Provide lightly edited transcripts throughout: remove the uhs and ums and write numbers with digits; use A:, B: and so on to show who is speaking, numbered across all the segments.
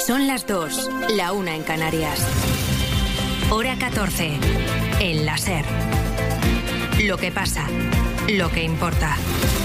A: Son las 2, la 1 en Canarias. Hora 14, en la SER. Lo que pasa, lo que importa.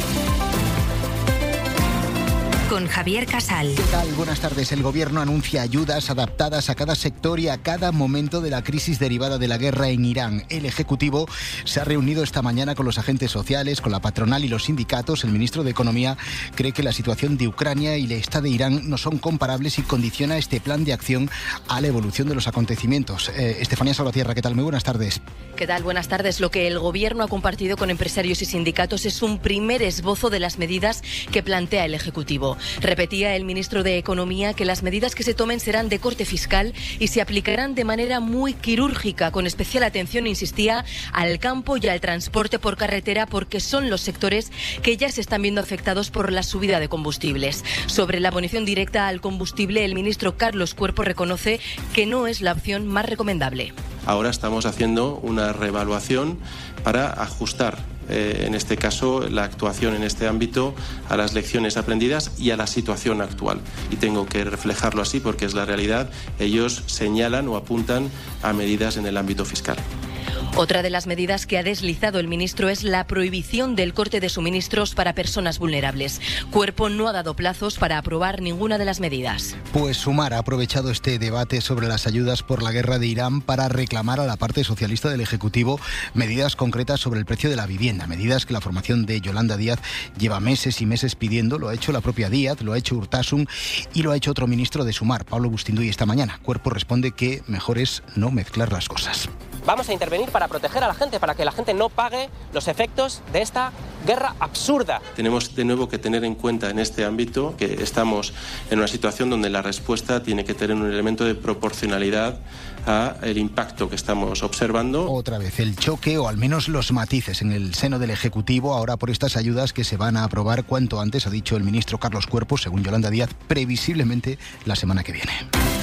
A: Con Javier Casal.
B: ¿Qué tal? Buenas tardes. El Gobierno anuncia ayudas adaptadas a cada sector y a cada momento de la crisis derivada de la guerra en Irán. El Ejecutivo se ha reunido esta mañana con los agentes sociales, con la patronal y los sindicatos. El ministro de Economía cree que la situación de Ucrania y la esta de Irán no son comparables y condiciona este plan de acción a la evolución de los acontecimientos. Estefanía Salvatierra, ¿qué tal? Muy buenas tardes.
C: ¿Qué tal? Buenas tardes. Lo que el Gobierno ha compartido con empresarios y sindicatos es un primer esbozo de las medidas que plantea el Ejecutivo. Repetía el ministro de Economía que las medidas que se tomen serán de corte fiscal y se aplicarán de manera muy quirúrgica, con especial atención, insistía, al campo y al transporte por carretera, porque son los sectores que ya se están viendo afectados por la subida de combustibles. Sobre la bonificación directa al combustible, el ministro Carlos Cuerpo reconoce que no es la opción más recomendable.
D: Ahora estamos haciendo una reevaluación para ajustar en este caso, la actuación en este ámbito a las lecciones aprendidas y a la situación actual. Y tengo que reflejarlo así porque es la realidad. Ellos señalan o apuntan a medidas en el ámbito fiscal.
C: Otra de las medidas que ha deslizado el ministro es la prohibición del corte de suministros para personas vulnerables. Cuerpo no ha dado plazos para aprobar ninguna de las medidas.
B: Pues Sumar ha aprovechado este debate sobre las ayudas por la guerra de Irán para reclamar a la parte socialista del Ejecutivo medidas concretas sobre el precio de la vivienda, medidas que la formación de Yolanda Díaz lleva meses y meses pidiendo. Lo ha hecho la propia Díaz, lo ha hecho Urtasun y lo ha hecho otro ministro de Sumar, Pablo Bustinduy, esta mañana. Cuerpo responde que mejor es no mezclar las cosas.
E: Vamos a intervenir para proteger a la gente, para que la gente no pague los efectos de esta guerra absurda.
D: Tenemos de nuevo que tener en cuenta en este ámbito que estamos en una situación donde la respuesta tiene que tener un elemento de proporcionalidad al impacto que estamos observando.
B: Otra vez el choque, o al menos los matices en el seno del Ejecutivo, ahora por estas ayudas que se van a aprobar cuanto antes, ha dicho el ministro Carlos Cuerpo, según Yolanda Díaz, previsiblemente la semana que viene.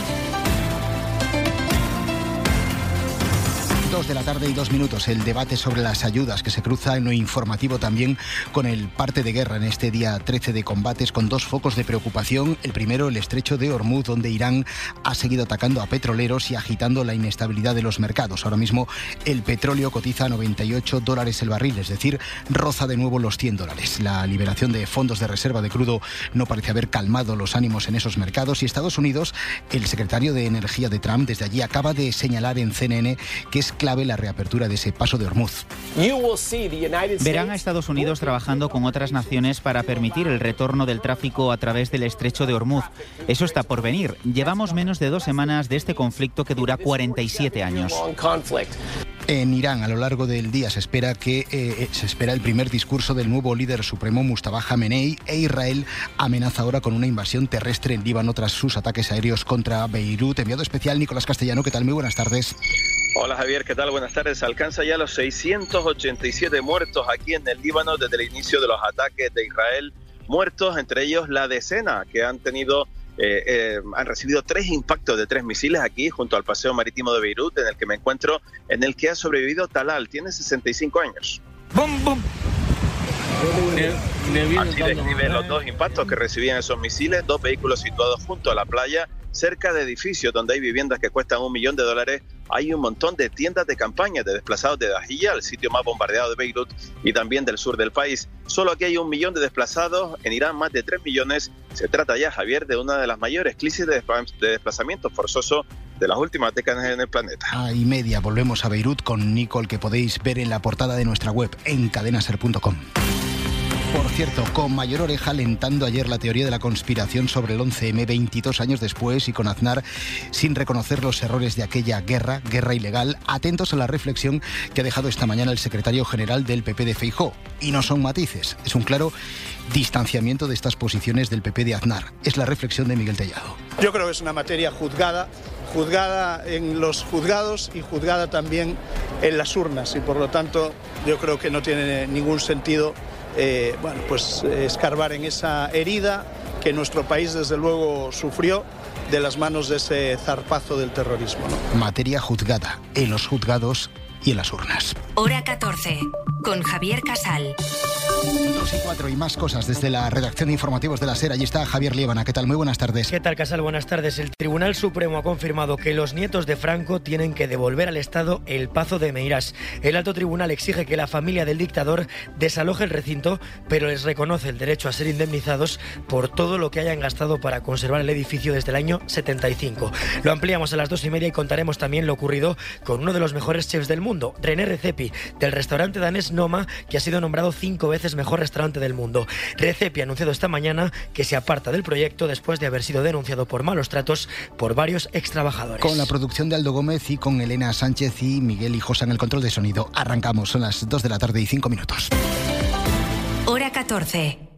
B: 2 de la tarde y 2 minutos. El debate sobre las ayudas que se cruza en lo informativo también con el parte de guerra en este día 13 de combates, con dos focos de preocupación. El primero, el estrecho de Hormuz, donde Irán ha seguido atacando a petroleros y agitando la inestabilidad de los mercados. Ahora mismo el petróleo cotiza a $98 el barril, es decir, roza de nuevo los $100. La liberación de fondos de reserva de crudo no parece haber calmado los ánimos en esos mercados, y Estados Unidos, el secretario de Energía de Trump, desde allí acaba de señalar en CNN que es clave la reapertura de ese paso de Hormuz.
F: Verán a Estados Unidos trabajando con otras naciones para permitir el retorno del tráfico a través del estrecho de Hormuz. Eso está por venir. Llevamos menos de 2 semanas de este conflicto que dura 47 años.
B: En Irán, a lo largo del día, se espera el primer discurso del nuevo líder supremo, Mustafa Khamenei, e Israel amenaza ahora con una invasión terrestre en Líbano tras sus ataques aéreos contra Beirut. Enviado especial Nicolás Castellano, ¿qué tal? Muy buenas tardes.
G: Hola Javier, ¿qué tal? Buenas tardes. Alcanza ya los 687 muertos aquí en el Líbano desde el inicio de los ataques de Israel. Muertos, entre ellos la decena que han recibido 3 impactos de 3 misiles aquí junto al paseo marítimo de Beirut, en el que me encuentro, en el que ha sobrevivido Talal, tiene 65 años. ¡Bum, bum! Así describe los 2 impactos que recibían esos misiles, 2 vehículos situados junto a la playa, cerca de edificios donde hay viviendas que cuestan $1 millón. Hay un montón de tiendas de campaña de desplazados de Dahiyya, el sitio más bombardeado de Beirut y también del sur del país. Solo aquí hay 1 millón de desplazados, en Irán más de 3 millones. Se trata ya, Javier, de una de las mayores crisis de desplazamiento forzoso de las últimas décadas en el planeta.
B: Y media, volvemos a Beirut con Nicole, que podéis ver en la portada de nuestra web en cadenaser.com. Por cierto, con Mayor Oreja alentando ayer la teoría de la conspiración sobre el 11M 22 años después, y con Aznar sin reconocer los errores de aquella guerra ilegal. Atentos a la reflexión que ha dejado esta mañana el secretario general del PP de Feijóo. Y no son matices, es un claro distanciamiento de estas posiciones del PP de Aznar. Es la reflexión de Miguel Tellado.
H: Yo creo que es una materia juzgada en los juzgados y juzgada también en las urnas, y por lo tanto yo creo que no tiene ningún sentido escarbar en esa herida que nuestro país desde luego sufrió de las manos de ese zarpazo del terrorismo, ¿no?
B: Materia juzgada. En los juzgados y en las urnas.
A: Hora 14, con Javier Casal.
B: 2:04 y más cosas desde la redacción de informativos de la SER. Allí está Javier Liébana. ¿Qué tal? Muy buenas tardes.
I: ¿Qué tal, Casal? Buenas tardes. El Tribunal Supremo ha confirmado que los nietos de Franco tienen que devolver al Estado el Pazo de Meirás. El alto tribunal exige que la familia del dictador desaloje el recinto, pero les reconoce el derecho a ser indemnizados por todo lo que hayan gastado para conservar el edificio desde el año 75. Lo ampliamos a las 2:30 y contaremos también lo ocurrido con uno de los mejores chefs del mundo, René Redzepi, del restaurante danés Noma, que ha sido nombrado 5 veces mejor restaurante del mundo. Redzepi ha anunciado esta mañana que se aparta del proyecto después de haber sido denunciado por malos tratos por varios extrabajadores.
B: Con la producción de Aldo Gómez y con Elena Sánchez y Miguel Hijosa en el control de sonido. Arrancamos, son las 2:05 PM.
A: Hora 14.